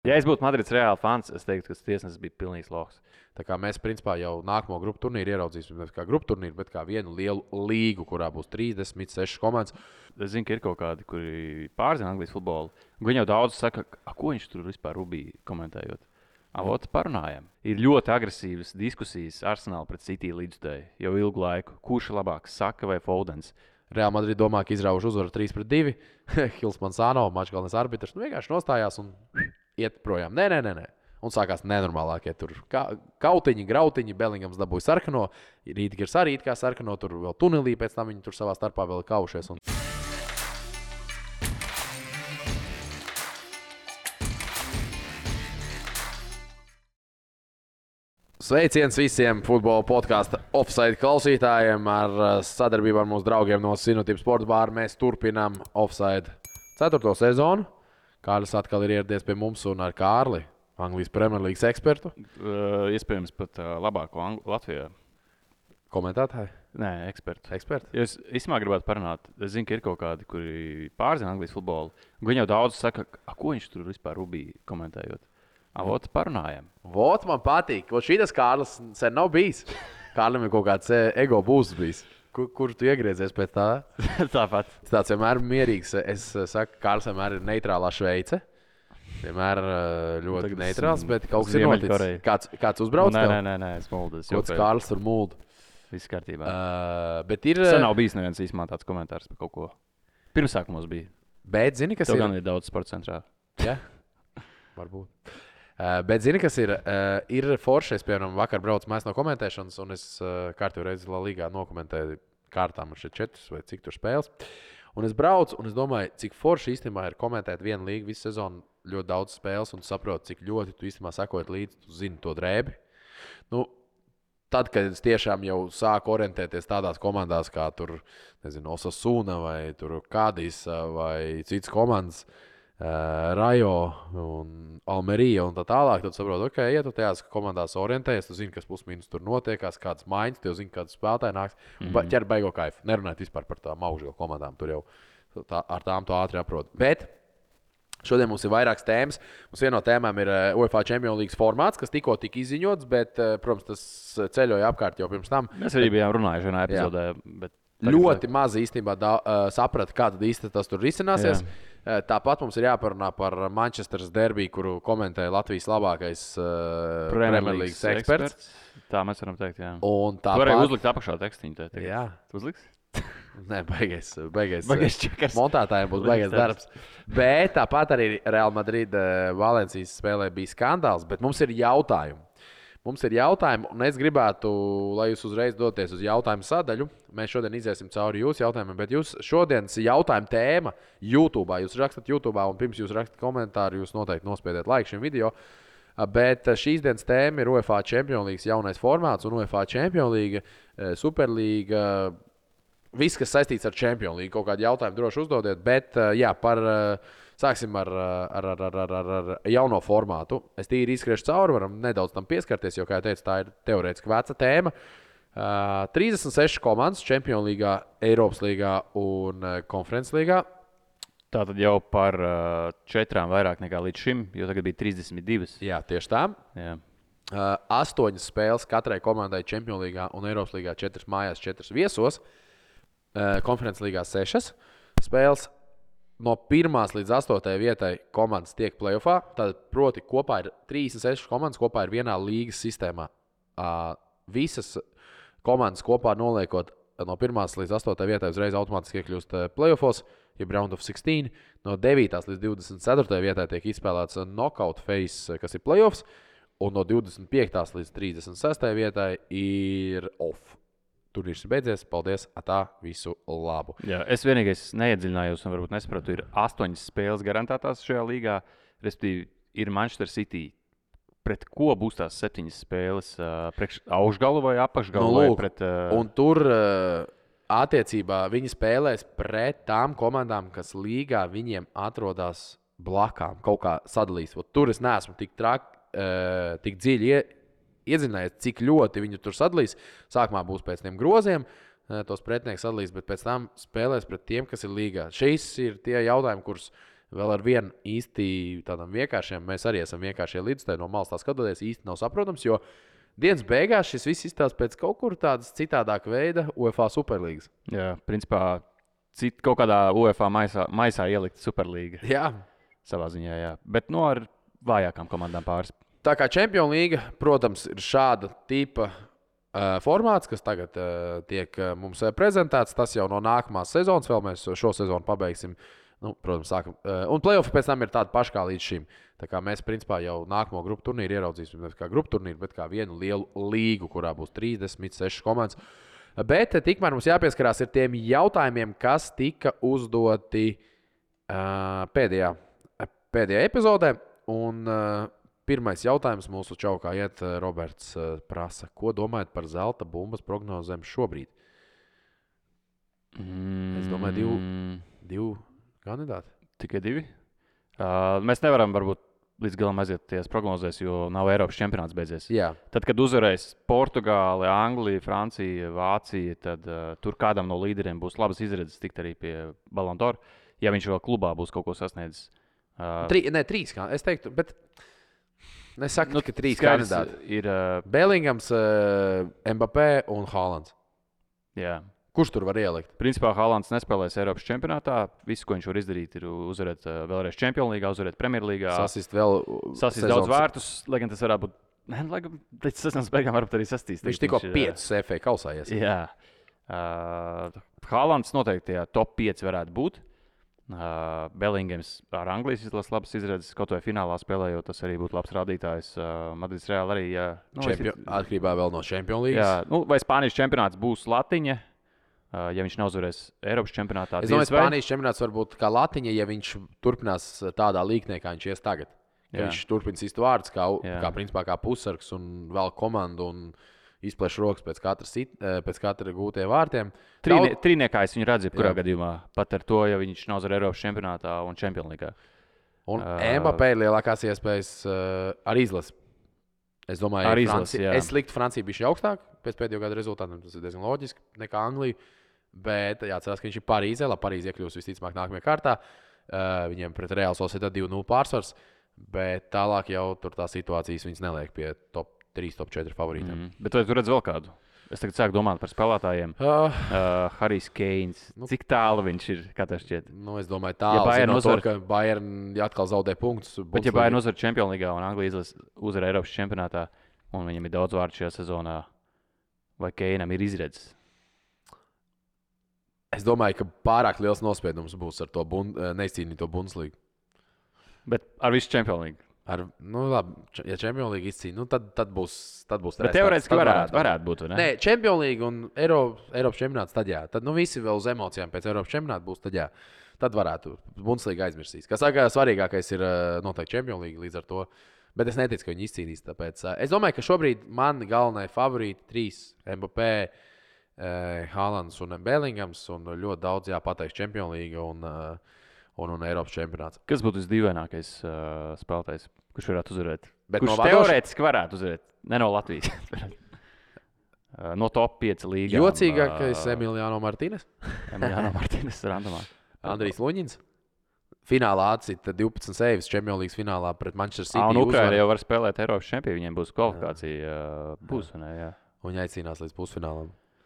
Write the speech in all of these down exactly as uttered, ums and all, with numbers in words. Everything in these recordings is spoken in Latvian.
Ja es būtu Madrids Reāla fans, es teiktu, ka tas tiesnesis bija pilnīgs loks. Tā kā mēs principā jau nākamo grupu turnīru ieraudzīsim nevis kā grupu turnīru, bet kā vienu lielu līgu, kurā būs trīsdesmit sešas komandas. Es zinu, ka ir kaut kādi, kuri pārzina Anglijas futbolu. Viņi jau daudz saka, a, ko viņš tur vispār rubīja komentējot. Avot parunājam. Ir ļoti agresīvas diskusijas Arsenāla pret City līdzstēju jau ilgu laiku. Kurš ir labāks, Saka vai Foldens? Real Madrid domā, ka izrauž uzvaru trīs pret divi. Hils Mansano, mača galvenais arbitrs, nu vienkārši nostājās un iet projām. Nē, nē, nē, nē. Un sākās nenormālākie tur ka, kautiņi, grautiņi, Belingams dabūja sarkano, Rītgers arī kā sarkano, tur vēl tunelī, pēc tam viņi tur savā starpā vēl kaušies. Un... Sveiciens visiem futbola podkāstu Offside klausītājiem. Ar sadarbību ar mūsu draugiem no Sinotype Sports Bar mēs turpinām Offside ceturto sezonu. Kārlis atkal ir ieradies pie mums un ar Kārli, Anglijas Premjerlīgas ekspertu. Uh, iespējams pat uh, labāko Ang- Latvijā. Komentētāji? Nē, ekspertu. Eksperti? Ja es īstenībā gribētu parunāt. Es zinu, ka ir kaut kādi, kuri pārzina Anglijas futbolu. Viņi jau daudz saka, a, ko viņš tur vispār rubīja komentējot. Avot parunājam. Vot man patīk. Vot šītas Kārlis sen nav bijis. Kārlim ir kaut kāds ego būs bijis. Kur, kur tu iegriezies pēc tā? Tāpat. Tas tāds vienmēr mierīgs. Es saku, Kārlis vienmēr ir neitrālā Šveice. Vienmēr ļoti Tagad neitrāls, bet kaut kas ir noticis. Kāds, kāds uzbrauc nē, tev? nē, nē, nē, es muldu. Kāds Kārlis tur muldu. Viss kārtībā. Uh, bet ir... Sen nav bijis neviens īstenībā tāds komentārs par kaut ko. Pirmsākumos bija. Bet zini, kas Tev ir? gan ir daudz sporta centrā. Ja? Varbūt. Uh, bet zini, kas ir? Uh, ir forši, es, piemēram, vakar braucu mājās no komentēšanas, un es uh, kārtīgi reizi La Ligā nokomentēju kārtām ar šeit četras vai cik tur spēles. Un es braucu, un es domāju, cik forši īstenībā ir komentēt vienu līgu visu sezonu, ļoti daudz spēles, un saprotu, cik ļoti tu īstenībā sekojot līdzi, tu zini to drēbi. Nu, tad, kad es tiešām jau sāku orientēties tādās komandās kā tur, nezinu, Osasuna vai tur Kādīs vai citas komandas, Uh, Rajo un Almerija un tā tālāk, tad saprotu, ok, ja tu tajās komandās orientējies, tu zini, kas plus mīnus tur notiekās, kādas maiņas, tu zini, kādas spēlētāji nāks, un mm-hmm. ķer beigo kaifu. Nerunājot vispār par tām augšgalu komandām, tur jau tā, ar tām to ātri aprot. Bet šodien mums ir vairākas tēmas. Mums viena no tēmām ir UEFA Champions League formāts, kas tikko tika izziņots, bet, protams, tas ceļoja apkārt jau pirms tam. Mēs arī bijām runājuši vienā epizodē, bet ļoti maz īstenībā da, uh, saprata, kā tad īsti tas tur risināsies. Jā. Tāpat mums ir jāparunā par Manchesteras derbiju, kuru komentēja Latvijas labākais uh, Premjerlīgas eksperts. eksperts. Tā mēs varam teikt, jā. Un tāpat... Tu varēji uzlikt apakšā tekstiņu. Te, jā. Tu uzliks? Nē, beigais. Beigais, beigais čekars. Montētājiem būs beigais darbs. Bet tāpat arī Real Madrid Valencijas spēlē bija skandāls, bet mums ir jautājumi. Mums ir jautājumi, un es gribētu, lai jūs uzreiz doties uz jautājumu sadaļu. Mēs šodien iziesim cauri jūsu jautājumiem, bet jūs šodienas jautājuma tēma YouTube. Jūs rakstat YouTube, un pirms jūs rakstat komentāru, jūs noteikti nospiediet like šim video. Bet šīs dienas tēma ir UEFA Champions League jaunais formāts un UEFA Champions League, Superlīga. Viss, kas saistīts ar Champions League, kaut kādu jautājumu droši uzdodiet, bet jā, par, sāksim ar, ar, ar, ar, ar, ar jauno formātu. Es tīri izskriešu cauri, varam nedaudz tam pieskarties, jo, kā jau teicu, tā ir teorētiski veca tēma. Uh, trīsdesmit sešas komandas Champions League, Eiropas līgā un Konferences līgā. Tātad jau par uh, četrām vairāk nekā līdz šim, jo tagad bija trīsdesmit divas. Jā, tieši tā. Jā. Uh, astoņas spēles katrai komandai Champions League un Eiropas līgā, četras mājās, četras viesos. Konferences līgā sešas spēles. No pirmās līdz astotajai vietai komandas tiek play-offā. Tad, proti, kopā ir trīsdesmit sešas komandas, kopā ir vienā līgas sistēmā. Uh, visas komandas kopā noliekot no pirmās līdz astotajai vietai uzreiz automātiski iekļūst play-offos, jeb round of sixteen. No devītās līdz divdesmit ceturtajai vietai tiek izspēlēts knockout phase, kas ir play-offs, un no divdesmit piektās līdz trīsdesmit sestajai vietai ir off. Turnīrs ir beidzies. Paldies. Atā, visu labu. Jā, es vienīgais neiedziļinājos un varbūt nesapratu, ir astoņas spēles garantētās šajā līgā. Respektīvi, ir Manchester City. Pret ko būs tās septiņas spēles? Priekš augšgalu vai apakšgalu? Nu, lūk, pret, uh... Un tur uh, attiecībā viņi spēlēs pret tām komandām, kas līgā viņiem atrodas blakām. Kaut kā sadalīs. Tur es neesmu tik, trak, uh, tik dziļi ie... Iedzinājiet, cik ļoti viņi tur sadalīs. Sākumā būs pēc tiem groziem, tos pretinieks sadalīs, bet pēc tam spēlēs pret tiem, kas ir līgā. Šīs ir tie jautājumi, kurus vēl ar vienu īsti tādam vienkāršiem, mēs arī esam vienkāršie līdzstēji no malas tā skatoties, īsti nav saprotams, jo dienas beigās šis viss izstāsta pēc kaut kur tādas citādāka veida UEFA Superlīgas. Jā, principā cit, kaut kādā UEFA maisā, maisā ielikt Superlīga. Jā. Savā ziņā, jā. Bet no ar vājākām komandām pāris. Tā kā Champions League, protams, ir šāda tipa Uh, formāts, kas tagad uh, tiek uh, mums uh, prezentēts, tas jau no nākamās sezonas, vēl mēs šo sezonu pabeigsim. Nu, protams, sākam. Uh, un play-offi pēc tam ir tādi paši kā līdz šim. Tā kā mēs, principā, jau nākamo grupu turnīru ieraudzīsim nevis kā grupu turnīru, bet kā vienu lielu līgu, kurā būs trīsdesmit sešas komandas. Uh, bet uh, tikmēr mums jāpieskarās ir tiem jautājumiem, kas tika uzdoti uh, pēdējā, pēdējā epizodē. Un, uh, Pirmais jautājums mūsu čaukā iet, Roberts prasa, ko domājat par zelta bumbas prognozēm šobrīd? Mm. Es domāju, divu, divu kandidāti. Tikai divi? Uh, mēs nevaram varbūt līdz galam aiziet tajās prognozēs, jo nav Eiropas čempionāts beidzies. Jā. Tad, kad uzvarēs Portugāle, Anglija, Francija, Vācija, tad uh, tur kādam no līderiem būs labas izredzes tikt arī pie Ballon d'Or, ja viņš vēl klubā būs kaut ko sasniedzis. Uh, Tri, ne, trīs kandidāti. Es teiktu, bet... Es saku, nu, ka trīs kandidāti ir uh, Bellingams, uh, Mbappé un Haalands. Jā. Kurš tur var ielikt? Principā Haalands nespēlēs Eiropas čempionātā. Viss, ko viņš var izdarīt, ir uzvarēt uh, vēlreiz Champions Līgā, uzvarēt Premjerlīgā. Sasist vēl Sasist daudz vārtus, lai gan tas varētu būt. Ne, lai gan līdz sezonas beigām varbūt arī sastīs. Viņš tikko piecus F A kausā ies. Jā. Uh, Haalands noteikti tajā top pieci varētu būt. Uh, Bellingams ar Anglijas izlases labas izredzes, kaut vai finālā spēlējot, tas arī būtu labs rādītājs. Uh, Madrids Reāli arī. Uh, nu, Čempion, es... Atkarībā vēl no Champions Līgas. Jā, nu, vai Spānijas čempionāts būs latiņa, uh, ja viņš nav uzvarējis Eiropas čempionātā? Es domāju, ka Spānijas čempionāts var būt kā latiņa, ja viņš turpinās tādā līknē, kā viņš ies tagad. Ja viņš turpinās īstu vārdus, kā, kā, principā, kā pusargs un vēl komandu. Un izplēš rokas pēc katra, sit, pēc katra gūtiem vārtiem. Trīnie, Trīniekā es viņu redzu, kurā Jā. gadījumā pat ar to, ja viņš nav uzvarējis Eiropas čempionātā un Champions Līgā. Un Uh, Mbappé ir lielākās iespējas uh, ar izlasi. Es domāju, Ar ka izlasi, jā. es liktu Franciju bišķi augstāk pēc pēdējo gadu rezultātiem. Tas ir diezgan loģiski nekā Anglija. Bet jāatcerās, ka viņš ir Parīzē. Labi, Parīzē iekļūs visticamāk nākamajā kārtā. Uh, viņiem pret Real Sociedad divi nulle pārsvars. Bet tālāk jau tur tā situācijas viņas neliek pie top trīs, top četri favorītiem. Mm. Bet vai tu redz vēl kādu? Es tagad sāku domāt par spēlētājiem. Uh, Uh, Harijs Keins. Nu. Cik tālu viņš ir? Kā tev šķiet? nu, es domāju, tā Ja ir Bayern no to, uzvar- ka Bayern atkal zaudē punktus. Bet, ja Bayern uzvar Champions Līgā un Anglija izlase uzvar Eiropas čempionātā, un viņam ir daudz vārdu šajā sezonā, vai Keinam ir izredzes? Es domāju, ka pārāk liels nospiedums būs ar to bun, neizcīnīto Bundeslīgu. Bet ar visu Champions Līgu. Ar, nu, labi, č- ja Champions League izcīnīja, nu, tad, tad būs. Tad būs Bet stress. teorētiski Tad varētu, varētu būt. vai Ne? Nē, Champions League un Eiro, Eiropas čempionāts tad jā. Tad nu, visi vēl uz emocijām pēc Eiropas čempionāta būs. Tad, jā. Tad varētu. Bundeslīga aizmirsīs. Kas saka, svarīgākais ir uh, noteikti Champions League līdz ar to. Bet es neticu, ka viņi izcīnīs. Tāpēc, uh, es domāju, ka šobrīd man galvenai favorīti trīs - Mbappé, uh, Haalands un Bellingams. Un ļoti daudz jāpateiks Champions League un, uh, un, un Eiropas čempionāts. Kas būtu visdīvainākais uh, spēlētājs, kurš varētu uzvarēt? Bet Kurš no vadošā- teorētiski varētu uzvarēt? Ne no Latvijas. Uh, no top pieci līgas. Jocīgākais - Emiliano Martīnes. Emiliano Martīnes randomā. Andrijs Luņins. Finālā atcita divpadsmit sevis Champions League finālā pret Manchester City. Ah, un Ukraina uzvar- jau var spēlēt Eiropas čempionu. Viņiem būs kvalifikācija. Uh, būs, vai ne? Jā. Un viņi aicinās līdz pusfinālam.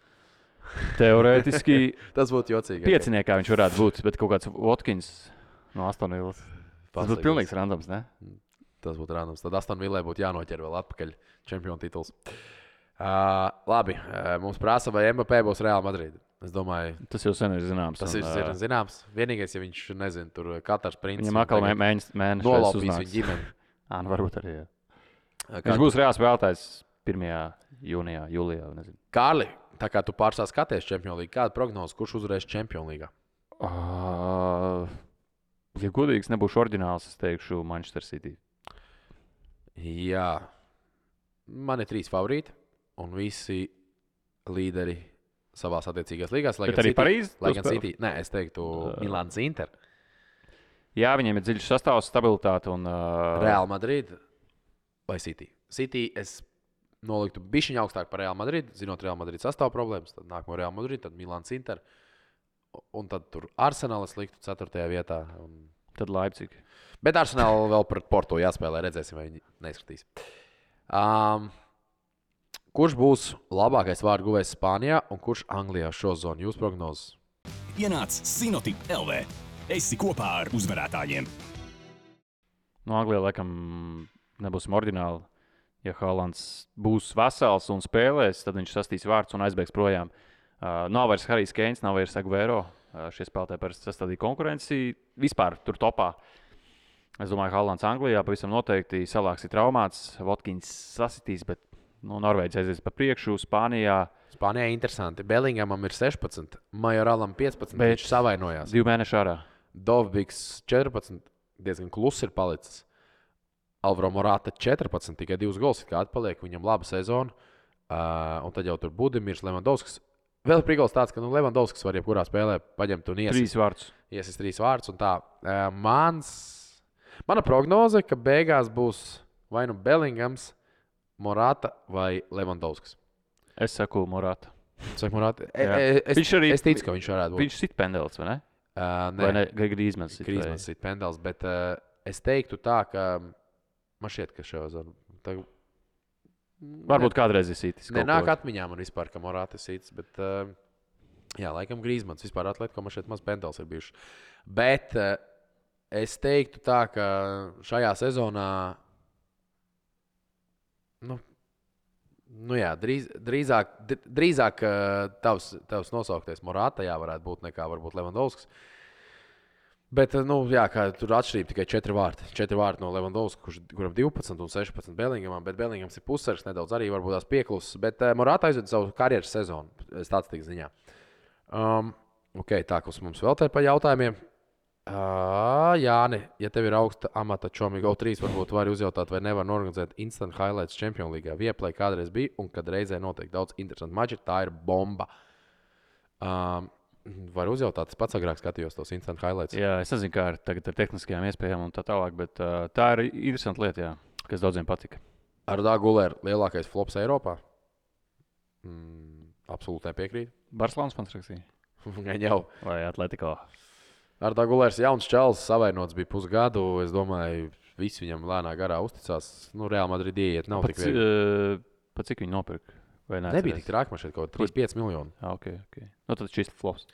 Teorētiski Tas būtu jocīgi. pieciniekā viņš varētu būt, bet kaut kāds Watkins no Aston Villas. Tas būtu pilnīgs randoms, ne? Tas būtu randoms. Tad Aston Villai būtu jānoķer vēl atpakaļ čempionu tituls. Uh, labi, uh, mums prasa, vai Mbappé būs Real Madrid. Es domāju, Tas jau sen ir zināms. tas un, ir, uh, ir zināms. Vienīgais, ja viņš nezina, tur katrs princis. Viņam atkal mē- mēnesis mēnesis nolaupīs uznāks. viņa ģimeni. Ā, nu varbūt arī. Jā. Uh, Viņš būs reāls spēlētājs pirmajā jūnijā, jūlijā. Nezinu. Kārli, tā kā tu pārstāv skaties Champions League, kāda prognoze, kurš uzvarēs Champions League? Uh, ja godīgs nebūšu oriģināls, es teikšu Manchester City. Jā, man ir trīs favorīti, un visi līderi savā attiecīgajās līgās. Bet arī Parīzē? Lai gan City, nē, es teiktu, uh, Milāns Inter, Jā, viņiem ir dziļš sastāvs, stabilitāte un uh, Real Madrid vai City. City es noliktu bišķiņu augstāk par Real Madrid, zinot Real Madrid sastāvu problēmas, tad nākamo Real Madrid, tad Milāns Inter, un tad tur Arsenal es liktu ceturtajā vietā. Un... Tad Leipzig. Bet Arsenal vēl pret Porto jāspēlē. Redzēsim, vai viņi neizskatīs. Um, kurš būs labākais vārdu guvējs Spānijā un kurš Anglijā šo zonu? Jūs prognozes? Ienāc Sinotip L V. Esi kopā ar uzvarētājiem. No Anglijā laikam nebūsim oriģināli. Ja Haalands būs vesels un spēlēs, tad viņš sastīs vārdus un aizbēgs projām. Uh, nav vairs Harijs Keins, nav vairs Aguero. Uh, šie spēlētāji parasti sastādīja konkurenci vispār tur topā. Es domāju, ka Haalands Anglijā pavisam noteikti Salāks ir traumāts, Watkins sasitīs, bet nu, Norvēģis aizies pa priekšu, Spānijā. Spānijā interesanti. Bellingamam ir sešpadsmit, Majoralam piecpadsmit, bet viņš savainojās. Divu mēnešu ārā. Dovbiks četrpadsmit, diezgan klusi ir palicis. Alvaro Morata četrpadsmit, tikai divus gols, kā atpaliek, viņam laba sezona. Uh, un tad jau tur Budimirs, Levandovskis. Vēl ir prigals tāds, ka nu, Levandovskis var jebkurā spēlē paņemt un iesist. Trīs vārdus. Iesist trīs vārdus un tā. Uh, mans, mana prognoze, ka beigās būs vai nu Bellingams, Morata vai Levandovskis. Es saku Morata. Saku Morata. E, e, es, viņš arī, es ticu, ka viņš varētu būt. Viņš sit pendels, vai ne? Uh, ne. Vai ne? Grīzmans sit. Grīzmans sit pendels, bet uh, es teiktu tā, ka man šķiet, ka šo zonu. Tā... Varbūt ne, kādreiz ir sītis. Nenāk atmiņā man vispār, ka Morata ir sītis, bet uh, jā, laikam Grīzmans. Vispār Atletico man šeit maz pendels ir bijuši. Bet uh, es teiktu tā, ka šajā sezonā nu, nu jā, drīz, drīzāk, drīzāk uh, tavs, tavs nosauktais Morata jā, varētu būt nekā varbūt Levandovskis. Bet, nu, jā, kā tur atšķirība tikai četri vārti. Četri vārti no Levandovska, kurš, kuram divpadsmit un sešpadsmit Bellingamam, bet Bellingams ir pussargs nedaudz arī varbūt tās pieklusis. Bet uh, Morata aizved savu karjeras sezonu, statistikas ziņā. Um, ok, tā, kas mums vēl te pa jautājumiem. Uh, Jāni, ja tev ir augsta amata Čomi Go trīs, varbūt vari uzjautāt, vai nevar norganizēt Instant Highlights Champions League. Vieplay kādreiz bija, un kad reizē notiek daudz interesantu mači, tā ir bomba. Um, Var uzjautāt, es pats agrāk skatījos tos Instant Highlights. Jā, es nezinu, kā ar, tagad ar tehniskajām iespējām un tā tālāk, bet uh, tā ir interesanta lieta, jā, kas daudziem patika. Arda Guler, lielākais flops Eiropā? Mm, absolūti nepiekrīt. Barcelonas fans rakstīja? Gan jau. Vai Atletico? Arda Gulers jauns čalis, savainots bija pusgadu. Es domāju, visi viņam lēnā garā uzticās. Nu, Real Madrid ieiet nav pat, tik viegli. Uh, pat cik viņi nopirka? Nebija tik traki, man šeit kaut trīs pieci miljoni. Ah, ok, ok. Nu, tad šis flops.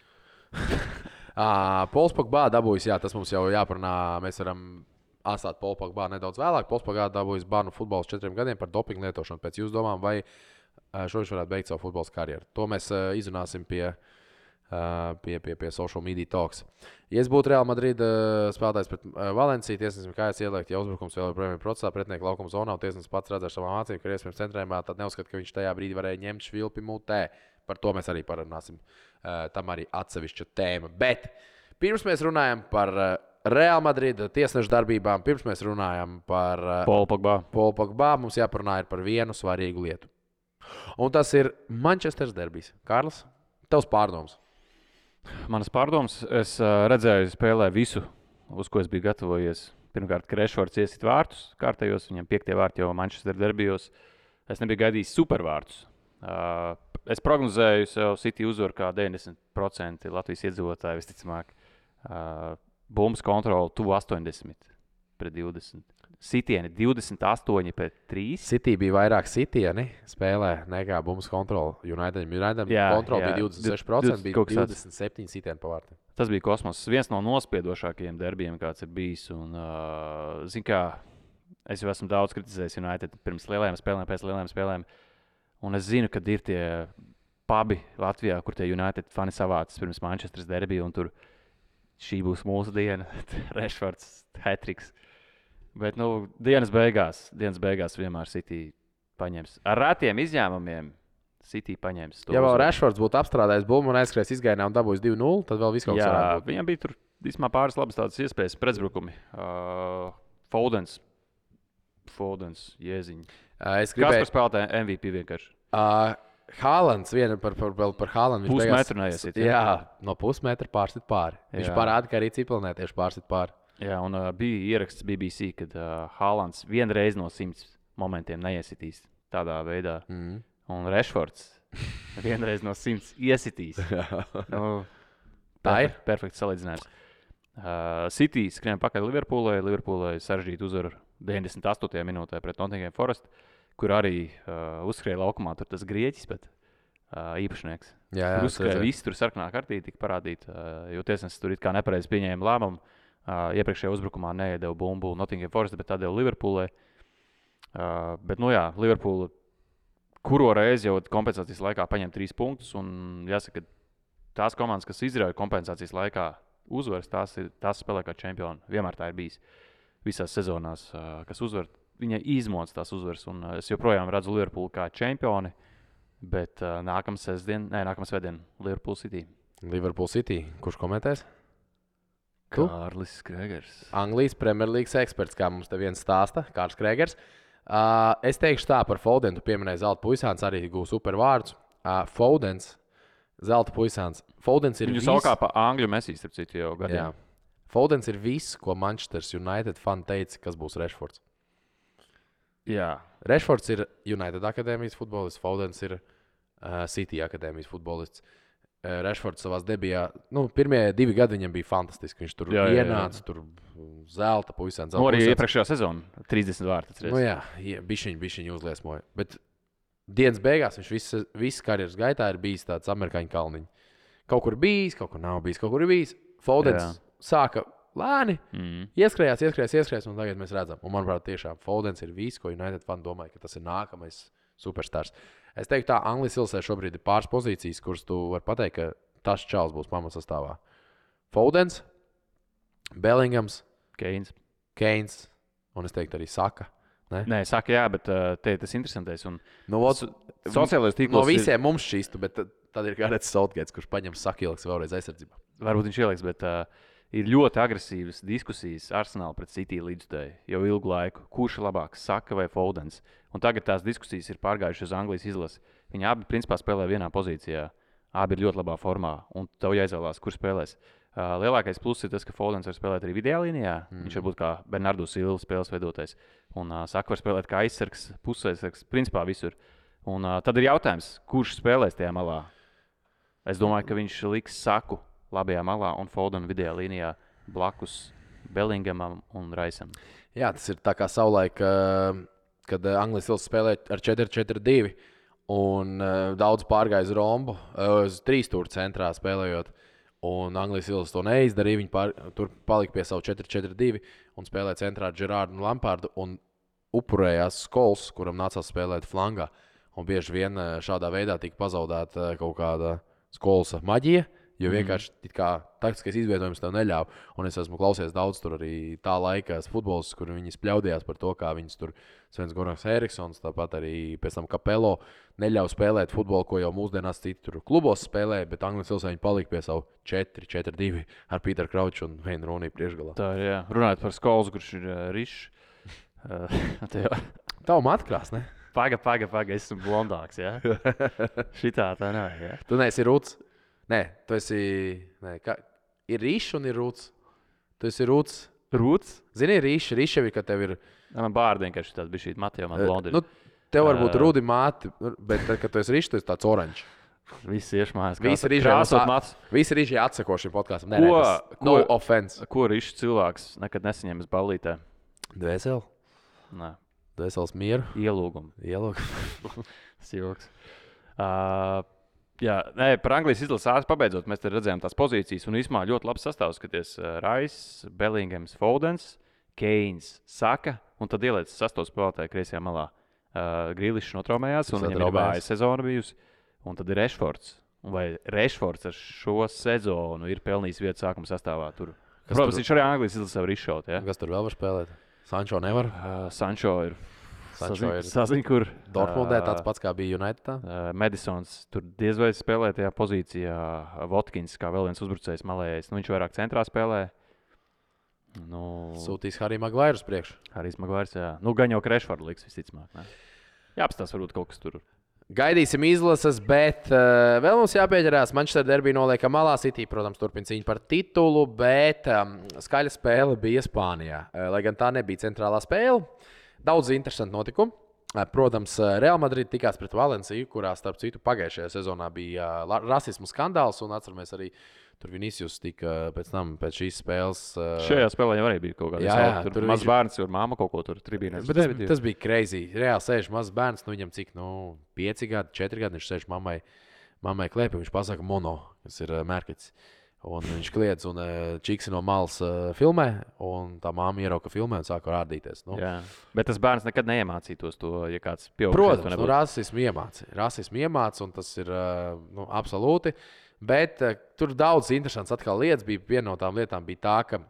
ah, Pols Pogba dabūjis, jā, tas mums jau jāparunā. Mēs varam atstāt Polu Pogba nedaudz vēlāk. Pols Pogba dabūjis banu futbols četriem gadiem par dopingu lietošanu. Pēc jūsu domām, vai šo viņš varētu beigt savu futbols karjeru? To mēs uh, izrunāsim pie, uh, pie, pie, pie social media talks. Ja es būtu Real Madrid uh, spēlētājs pret uh, Valenciju, tiesnesim kājas ieliekt, ja uzbrukums vēl joprojām ir procesā, pretinieku laukuma zonā, un tiesnesis pats redz ar savām acīm, ka ir iespējams centrējumā, tad neuzskat, ka viņš tajā brīdī varēja ņemt švilpi mutē. Par to mēs arī parunāsim. Uh, tam arī atsevišķa tēma. Bet pirms mēs runājam par uh, Real Madrid tiesnešu darbībām, pirms mēs runājam par uh, Polu Pogba. Polu Pogba, mums jāparunā par vienu svarīgu lietu. Un tas ir Manchesteras derbijs. Kārlis, tavs pārdoms. Manas pārdomas, es uh, redzēju, spēlē visu, uz ko es biju gatavojies. Pirmkārt, ka Rešfords iesit vārtus kārtējos, viņam piektie vārti jau Manchester derbijos. Es nebiju gaidījis supervārtus. Uh, es prognozēju sev City uzvaru kā deviņdesmit procenti Latvijas iedzīvotāji visticamāk. Uh, Bumbas kontroli tuvu astoņdesmit pret divdesmit. Sitieni divdesmit astoņi pret trīs. City bija vairāk sitieni spēlē nekā bumbas kontroli. United, United kontroli bija divdesmit seši procenti, bija divdesmit septiņi sitieni pa vārtiem. Tas bija kosmos. Viens no nospiedošākajiem derbijiem, kāds ir bijis. Un, uh, zin kā, es jau esmu daudz kritizējis United pirms lielajām spēlēm, pēc lielajām spēlēm. Un es zinu, ka ir tie pubi Latvijā, kur tie United fani savācas pirms Manchesteras derbija. Un tur šī būs mūsu diena. Rešfords, hat-triks. Bet, nu, dienas beigās, dienas beigās vienmēr City paņems. Ar rētiem izņēmumiem City paņems. Ja vēl Rešfords būtu apstrādājis bumbu un aizskries izgainā un dabūjis divi nulle, tad vēl viss kaut kas varētu būt. Jā, viņam bija tur vismā pāris labas tādas iespējas pretbrukumi. Uh, Foldens. Foldens, Jēziņ. Uh, es gribēju... Kas par spēlētāju M V P vienkārši? Uh, Haalands, viena par, par, par, par Haalandu. Pusmetru neiesit. Jā, jā, no pusmetra pārsit pāri. Jā. Viņš parāda, ka arī cipelnētieši pārsit pāri. Jā, un uh, bija ieraksts B B C, kad uh, Haalands vienreiz no simts momentiem neiesitīs tādā veidā. Mm. Un Rešfords vienreiz no simts iesitīs. Nu, tā perfekt, ir perfekts salīdzinājums. Uh, City skrien pakaļ Liverpoolai. Liverpoolai sarežģīta uzvara deviņdesmit astotajā minūtē pret Nottingham Forest, kur arī uh, uzskrēja laukumā tur tas grieķis, bet uh, īpašnieks. Jā, jā, uzskrēja visi tur sarkanā kartīte tika parādīta, uh, jo tiesnesis tur it kā nepareizi pieņēma lēmumu. Uh, iepriekšējā uzbrukumā neiedeva bumbu Nottingham Forest, bet tā deva Liverpoolai. Uh, bet, nu jā, Liverpool kuro reizi jau kompensācijas laikā paņem trīs punktus, un jāsaka, tās komandas, kas izrauja kompensācijas laikā uzvaras, tās, ir, tās spēlē kā čempioni. Vienmēr tā ir bijis visās sezonās, kas uzvar. Viņai izmoc tās uzvaras, un es joprojām redzu Liverpoolu kā čempioni, bet nākamā sestdien, nē, nākamā svētdien Liverpool City. Liverpool City, kurš komentēs? Tu? Kārlis Kregers. Anglijas Premjerlīgas eksperts, kā mums te viens stāsta, Kārlis Kregers. Uh, es teikšu tā par Fodenu, tu pieminēji Zelta puisāns, arī gūs super vārdus. Uh, Fodens, Zelta puisāns. Fodens ir Viņu viss. saukā pa Angļu Messi, starp citu, jau gadiem. Fodens ir viss, ko Manchester United fani teica, kas būs Rashfords. Jā. Rashfords ir United akadēmijas futbolists, Fodens ir uh, City akadēmijas futbolists. Uh, Rashfords savās debijā, nu, pirmie divi gadi viņam bija fantastiski. Viņš tur jā, jā, ienāca, jā. Tur zelta puisāns. Nu, arī iepriekšējā sezonā trīsdesmit vārtus. Nu, jā, bišķiņi, bišķiņi uzliesmoja. Bet dienas beigās viņš visu, visu karjeras gaitā ir bijis tāds amerikāņu kalniņš. Kaut kur bijis, kaut kur nav bijis, kaut kur ir bijis. Fodens jā. Sāka lēni, mm. ieskrējās, ieskrējās, ieskrējās, un tagad mēs redzam. Un, manuprāt, tiešām Fodens ir viss, ko United fani domāja, ka tas ir nākamais superstars. Es teiktu, tā Anglijas ilsē šobrīd ir pāris pozīcijas, kuras tu vari pateikt, ka tas čals būs pamatsastāvā. Fodens, Bellingams, Keins. Keins, un es teiktu arī Saka. Ne? Nē, Saka, jā, bet uh, te ir tas interesantais. Un nu, ot, sociālais tīklos no visiem ir... mums šīs, bet tad, tad ir Garets Southgates, kurš paņem Saka ieliks vēlreiz aizsardzībā. Varbūt viņš ieliks, bet uh, ir ļoti agresīvas diskusijas Arsenal pret City līdzutēji jau ilgu laiku. Kurš ir labāks, Saka vai Fodens? Un tagad tās diskusijas ir pārgājušas uz Anglijas izlasi. Viņi abi principā spēlē vienā pozīcijā. Abi ir ļoti labā formā, un tev jāizvēlās, kur spēlēs. Uh, lielākais pluss ir tas, ka Fodens var spēlēt arī vidējā līnijā. Mm. Viņš var būt kā Bernardo Silva spēles veidotais. Un uh, Saka var spēlēt kā aizsargs, pusaizsargs, principā visur. Un uh, tad ir jautājums, kurš spēlēs tajā malā. Es domāju, ka viņš liks Saku labajā malā un Fodenu vidējā līnijā blakus Bellingamam un Raisam. Jā, tas ir tā kā savulaik, kad Anglijas ilgs spēlē ar četri četri divi un daudz pārgāja uz rombu, uz trīs stūra centrā spēlējot. Un Anglijas ilgs to neizdarīja. Viņi pār, tur palika pie savu četri četri divi un spēlēja centrā ar Gerārdu un Lampardu un upurējās Skols, kuram nācās spēlēt flangā. Un bieži vien šādā veidā tika pazaudēta kaut kāda Skolsa maģija. Jo vienkārši kā, taktiskais izvietojums tev neļāva. Un es esmu klausies daudz tur arī tā laika futbols, kur viņi spļaudījās par to, kā viņas tur Svens Gunārs Eriksons, tāpat arī pēc tam Kapelo neļauj spēlēt futbolu, ko jau mūsdienās citi tur klubos spēlē, bet Anglijas ilsē viņi palika pie savu četri četri divi ar Pīteru Krauču un Veinu Rūnī priekšgalā. Tā ir, jā. Runājot par Skolsu, kurš ir uh, rišs. Uh, Tavu matkrās, ne? Paga, paga, paga, es esmu blondāks, jā? Šitā tā nav, jā? Tu neesi Rūts? Nē, tu esi. Nē, kā, ir rīšs un ir rūts. Tu esi rūts. Rūts? Zini, ir rīšs. Rīšs jau ir, ka tev ir. Nē, man bārdi vienkārši tāds bija šī matija, man blondi. Nu, tev varbūt uh, rūdi māti, bet tad, kad tu esi rīšs, tu esi tāds oranžs. Visi iešmājās. Visi rīšs atsako šim podkāstam. Nē, ko, nē, tas, ko, no offense. Ko rīšs cilvēks nekad nesaņem uz ballītē? Dvēseli? Nē. Dvēseles mieru? Ielūgumu. Ielūgumu. Tas joks. Uh, Jā, nē, par Anglijas izlases pabeidzot, mēs redzējām tās pozīcijas. Un īstenībā ļoti labi sastāvs, skaties, Rais, Bellingams, Fodens, Keins, Saka. Un tad ieliec sasto spēlētāju kreisajā malā. Uh, Grīlišs notraumējās, un viņam ir vāja sezona bijusi. Un tad ir Rashfords. Vai Rashfords ar šo sezonu ir pelnījis vietu sākuma sastāvā tur? Kas Protams, tur... viņš arī Anglijas izlasē var izšaut. Ja? Kas tur vēl var spēlēt? Sančo nevar? Uh, Sančo ir... Sančo ir Sazin, kur Dortmundē tāds pats kā bija Unitedā. Uh, Madisons tur diez vai spēlē tajā pozīcijā. Votkins kā vēl viens uzbrucējs malējais. Nu, viņš vairāk centrā spēlē. Nu, Sūtīs Harry Maguire uz priekšu. Harrijs Maguires, jā. Nu, gan jau Rashfords liks visticamāk. Ne? Jāapstās varbūt kaut kas tur. Gaidīsim izlases, bet uh, vēl mums jāpieķerās. Manchester derby noliekam malā. City, protams, turpina cīņu par titulu, bet um, skaļa spēle bija Spānijā. Uh, lai gan tā nebija centrālā spēle. Daudz interesantu notikumu. Protams, Real Madrid tikās pret Valenciju, kurā, starp citu, pagājušajā sezonā bija uh, rasismu skandāls. Un atceramies arī, tur Vinicius tika pēc tam, pēc šīs spēles. Uh, Šajā spēlē jau arī bija kaut kāda jā, jā, tur, tur tur mazs viņš- bērns, kur māma kaut ko tur tribīnēs. Bet tas, tas bija crazy. Reāli sēž mazs bērns, nu viņam cik, nu, pieci gadi, četri gadi. Viņš sēž mammai, mammai klēpī, viņš pasaka mono, kas ir uh, mērķis. Un viņš kliedz, un uh, Čiksi no malas uh, filmē, un tā māma ierauka filmē un sāka rādīties. Nu. Jā. Bet tas bērns nekad neiemācītos to, ja kāds pieaugušais Protams, to nu, nebūtu. rasismu iemāca. Rasismu iemāca, un tas ir uh, nu, absolūti. Bet uh, tur daudz interesants atkal lietas. Bija viena no tām lietām, bija tā, ka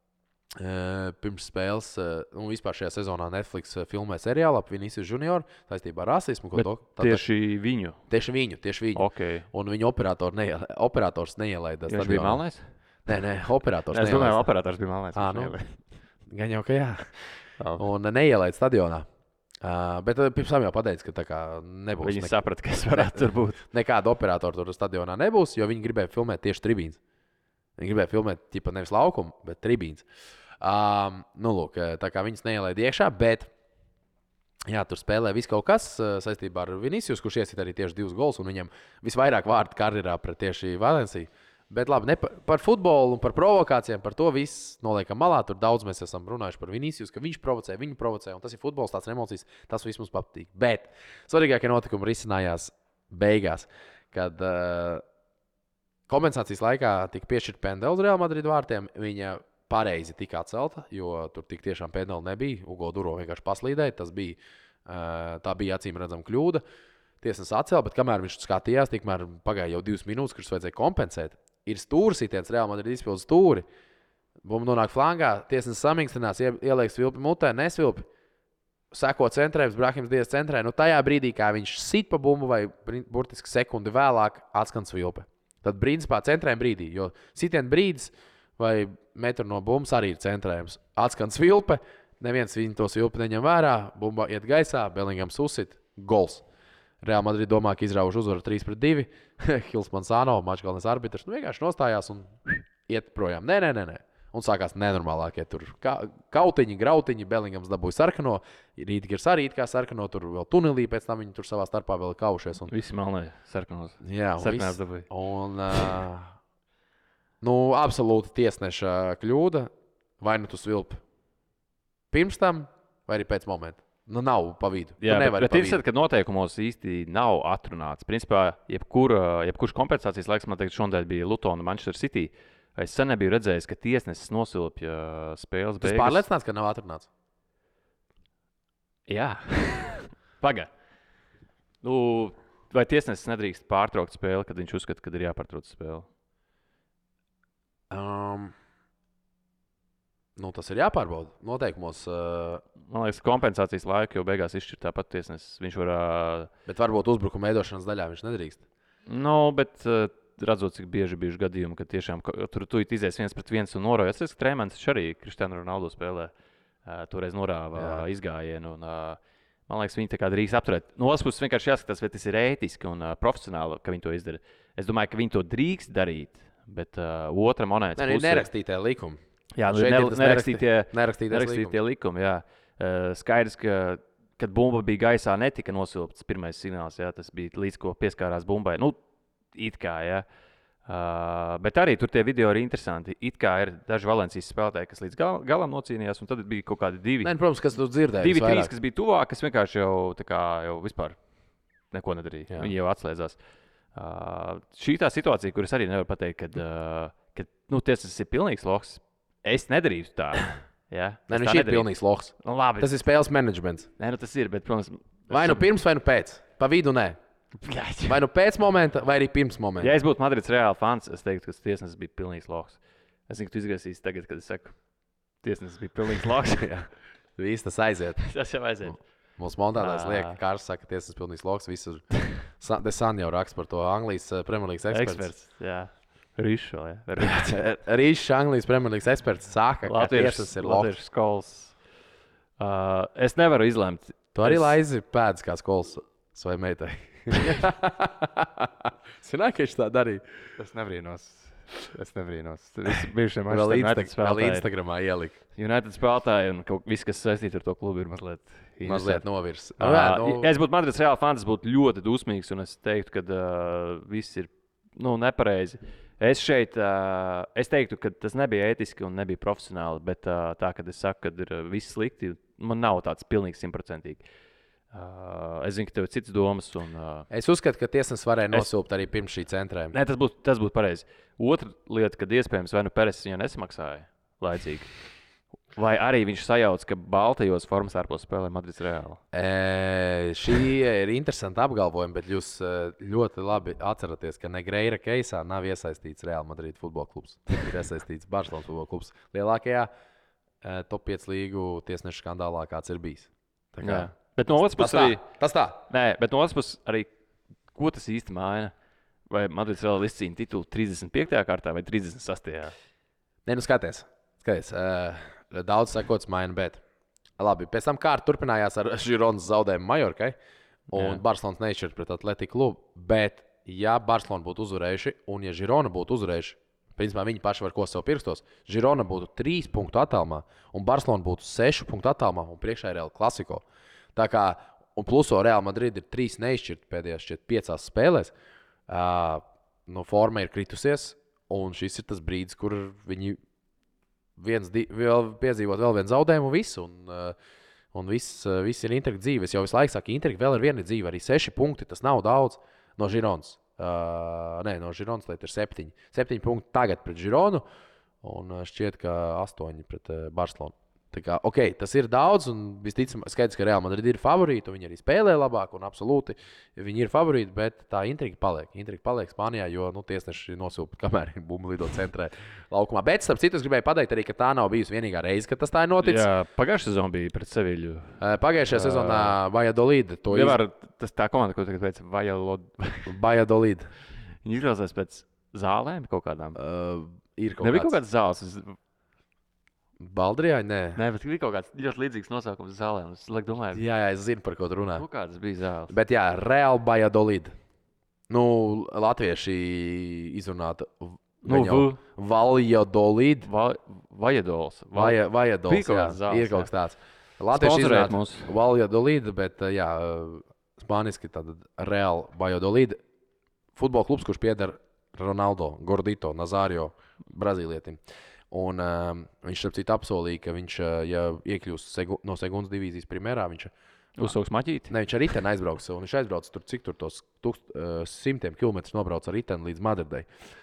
uh, pirms spēles, uh, nu, vispār šajā sezonā Netflix uh, filmē seriālu ap Vinicius Junior saistībā ar rasismu. ko Bet do- tā- Tieši viņu. tieši viņu, tieši viņu. Okay. Un viņa operator neie, operators neielaida. Ja viņš bija melnais? Nē, nē, operators. Es domāju, neielaida. operators bija melnais. Ā, viņš nu. neielaida. Gan jau, ka jā. Oh. Un neielaida stadionā. Uh, bet uh, pirms tam jau pateica, ka tā kā nebūs. Viņi nek- saprata, ka es varētu tur būt. Nekāda operatora tur stadionā nebūs, jo viņi gribēja filmēt tieši tribīnes. Viņi gribēja filmēt tipa nevis laukumu, bet tribīnes. Um, nu, lūk, tā kā viņas neielaida iekšā, bet jā, tur spēlē viss kaut kas uh, saistībā ar Vinicius, kurš iesit arī tieši divus gols, un viņam visvairāk vārdu karjerā pret tieši Valenciju. Bet labi, ne par, par futbolu un par provokācijām, par to visu noliekam malā. Tur daudz mēs esam runājuši par Vinicius, ka viņš provocē, viņu provocē, un tas ir futbols, tās ir emocijas, tas viss mums patīk. Bet svarīgākie notikumi risinājās beigās, kad uh, kompensācijas laikā tika piešķirta pendela uz Real Madrid vārtiem. Viņa pareizi tika atcelta, jo tur tik tiešām pendela nebija. Ugo Duro vienkārši paslīdēja. Tas bija, uh, tā bija acīm redzama kļūda. Tiesnesis atcēla, bet kamēr viņš skatījās, tikmēr pagāja jau divas minūtes, kuras vajadzēja kompensēt. Ir stūris, sitiens, Real Madrid izpilda stūri. Bumba nonāk flangā, tiesnesis samikstinās, ie- ieliek svilpi mutē, nesvilpi. Seko centrējums, Brahims Dias centrē. Nu, tajā brīdī, kā viņš sit pa bumbu, vai brin- burtiski sekundi vēlāk, atskan svilpe. Tad principā centrējuma brīdī, jo sitiena brīdis vai metru no bumbas arī ir centrējums. Atskan svilpe, neviens viņu to svilpi neņem vērā, bumba iet gaisā, Belingams uzsit, gols. Real Madrid domā, ka izrauž uzvaru trīs pret divi. Hils Mansāno, mača galvenais arbitrs, nu vienkārši nostājās un iet projām. Nē, nē, nē. nē. Un sākās nenormālākie tur ka, kautiņi, grautiņi. Belingams dabūja sarkano, Rītgers arī it kā sarkano, tur vēl tunelī, pēc tam viņi tur savā starpā vēl kaušies. Un, Visi melnē, sarkanos. jā, un, Sarkanās viss- dabūja. un uh, nu, absolūti tiesneša kļūda. Vai nu tu svilpi pirms tam, vai arī pēc momenta. Nu, nav pa vidu. Jā, Tu bet, nevari bet pa ir interesanti, ka noteikumos īsti nav atrunāts. Principā, jebkura, jebkurš kompensācijas laiks, man liekas, šodien bija Lutona Manchester City. Es sen nebiju redzējis, ka tiesnesis nosilpja spēles Tas beigas. pārliecināts, ka nav atrunāts. Jā, pagaidi. Nu, vai tiesnesis nedrīkst pārtraukt spēli, kad viņš uzskata, ka ir jāpārtrauc spēle? Um, nu, tas ir jāpārbauda. Noteikumos, uh, Man liekas, kompensācijas laika jau beigās izšķirt tāpat tiesnesis. Viņš var. ā, bet varbūt uzbrukuma veidošanas daļā viņš nedrīkst. Nu, bet ā, redzot, cik bieži bija gadījumi, ka tiešām ka- tur tu izies viens pret viens un norājas. Es domāju, ka Trēmans arī Kristiānu Ronaldu spēlē. ā, Toreiz norāva Jā. izgājienu. Un, ā, man liekas, viņi tā kā drīz apturēt. No otras puses, vienkārši jāskatās, vai tas ir ētiski un ā, profesionāli, ka viņi to izdara. Es domāju, ka viņi to drīkst darīt. Bet uh, otra monēta Nē, ir nerakstītie likumi. Jā, nu, Šeit ne, ir tas nerakstītie, Nerakstīties nerakstītie likumi. Jā. Uh, skaidrs, ka, kad bumba bija gaisā, netika nosilpts pirmais signāls. Jā, tas bija līdz ko pieskārās bumbai. Nu, it kā, jā. Uh, bet arī tur tie video ir interesanti. It kā ir daži Valencijas spēlētāji, kas līdz gal, galam nocīnījās, un tad bija kaut kādi divi. Nē, protams, kas tu dzirdēji. Divi, visvairāk. trīs, kas bija tuvāk, kas vienkārši jau, tā kā, jau vispār neko nedarīja. Jā. Viņi jau atslēdzās. Uh, šī tā situācija, kuras arī nevaru pateikt, kad, uh, kad nu, tas ir pilnīgs loks. Es nedarītu tā. Ja? Nē, Es nu tā šī ir nedarītu. pilnīgs lohs. Nu, labi, Tas ir spēles menedžments. Nē, nu, tas ir. Bet, protams, Vai nu pirms, vai nu pēc. Pa vidu nē. pirms. Vai nu pēc momenta, vai arī pirms momenta. Ja es būtu Madrids reāli fans, es teiktu, ka tas tiesnesis bija pilnīgs loks. Es zinu, ka tu izgaisīsi tagad, kad es saku, tiesnesis bija pilnīgs loks. Jā. Viss tas aiziet. Tas jau aiziet. Mūsu montētājs Ā. liek, ka Kārs saka, ka tiesas pilnīgs loks. Visu Desan jau raksta par to Anglijas eh, Premjerlīgas eksperts. Eksperts. Jā. Rīšo, jā. Rīšs, Anglijas Premjerlīgas eksperts, saka, ka tiesas ir loks. Latviešu skolas. Uh, es nevaru izlemt. Tu arī Es- laizi pēdas kā skolas savai meitai. Zināji, ka viņš tā darīja? Es nebrīnos. Es nebrīnos. Visi bijušie Vēl, Manchester Insta vēl Instagramā ielika. United spēlētāji un kaut viss, kas saistīts ar to klubu, ir mazliet, mazliet novirs. Uh, nu, jā, nu... Ja es būtu Madrids Reāla fans, es būtu ļoti dusmīgs un es teiktu, ka uh, viss ir nu, nepareizi. Es šeit, uh, es teiktu, ka tas nebija ētiski un nebija profesionāli, bet uh, tā, kad es saku, ka ir uh, viss slikti, man nav tāds pilnīgi simtprocentīgi. Uh, es zinu, ka tev ir citas domas. Un, uh, es uzskatu, ka tiesnesis varēja nosūpt es... arī pirms šī centrējuma. Nē, tas būtu tas būt pareizi. Otra lieta, kad iespējams vai nu Peres viņu nesamaksāja laicīgi, vai arī viņš sajauc, ka baltajos formas ārpus spēlē Madrids Reāla. E, šī ir interesanta apgalvojuma, bet jūs ļoti labi atceraties, ka Negreira keisā nav iesaistīts Real Madrid futbola klubs. Ir iesaistīts Barcelonas futbola klubs lielākajā e, top pieci līgu tiesnešu skandālā, kāds ir bijis. Tā kā... Bet no otras puses arī. Tas tā. Nē, bet no otras puses arī, ko tas īsti maina? Vai Madrids vēl izcīna titulu trīsdesmit piektajā kārtā vai trīsdesmit sastajā? Nē, nu skaties. skaties. Uh, daudz sekots maina, bet labi. Pēc tam kārta turpinājās ar Žironas zaudējumu Majorkai un Jā. Barcelonas neizšķirt pret Atletiku klubu. Bet, ja Barcelona būtu uzvarējuši un ja Žirona būtu uzvarējuši, principā viņi paši var ko sev pirstos, Žirona būtu trīs punktu attālumā un Barcelona būtu sešu punktu attālumā un priekšā ir Real Klasiko. Tā kā, un pluso Real Madrid ir trīs neizšķirti pēdējās šķiet piecās spēlēs. Uh, no forma ir kritusies, un šis ir tas brīdis, kur viņi viens, di, vēl piedzīvot vēl vienu zaudējumu un visu. Un, uh, un viss, uh, viss ir Interka dzīve. Es jau visu laiku saku, Interka vēl ir viena dzīve. Arī seši punkti, tas nav daudz no Žironas. Uh, nē, no Žironas lieta ir septiņi. Septiņi punkti tagad pret Žironu, un uh, šķiet, ka astoņi pret uh, Barcelonu. Tā kā, okay, tas ir daudz, un visticamāk, skaidrs, ka Real Madrid ir favorīti, un viņi arī spēlē labāk, un absolūti viņi ir favorīti, bet tā intriga paliek. Intriga paliek Spānijā, jo nu, tiesneši nosilpa, kamēr ir bumba lido centrē laukumā. Bet, starp citu, es gribēju pateikt arī, ka tā nav bijusi vienīgā reize, kad tas tā ir noticis. Jā, pagājušā sezonā bija pret Seviļu. Pagājušajā uh, sezonā Valladolid. To Vienmēr tas tā komanda, ko tagad veic Valladolid. Viņi izklausās pēc zālēm kaut kādām. Uh, ir kaut Nebija kāds... kaut kāds zāles. Baldrijā, nē. Nē, bet bija kaut kāds ļoti līdzīgs nosaukums zālēm. Es laik domāju, jā, jā, es zinu, par ko tu runā. Nu, kādas bija zāles. Bet jā, Real Valladolid. Nu, latvieši izrunāta nu, Valladolid. Va, Vajadols. Vaja, Vajadols, bija kaut jā, kāds zāles. Ir kaut kas tāds. Latvieši izrunāta mūs. Valladolid, bet jā, spāniski tad Real Valladolid. Futbola klubs, kurš pieder Ronaldo, Gordito, Nazario, Brazīlietim. Un um, viņš starp citu apsolīja, ka viņš, ja iekļūs segu, no segundas divīzijas primērā, viņš uzsauks maķīti. Ne, viņš ar riteni aizbrauks, un viņš aizbrauc tur, cik tur tos tūkst, uh, simtiem kilometrus nobrauc ar riteni līdz Madridai.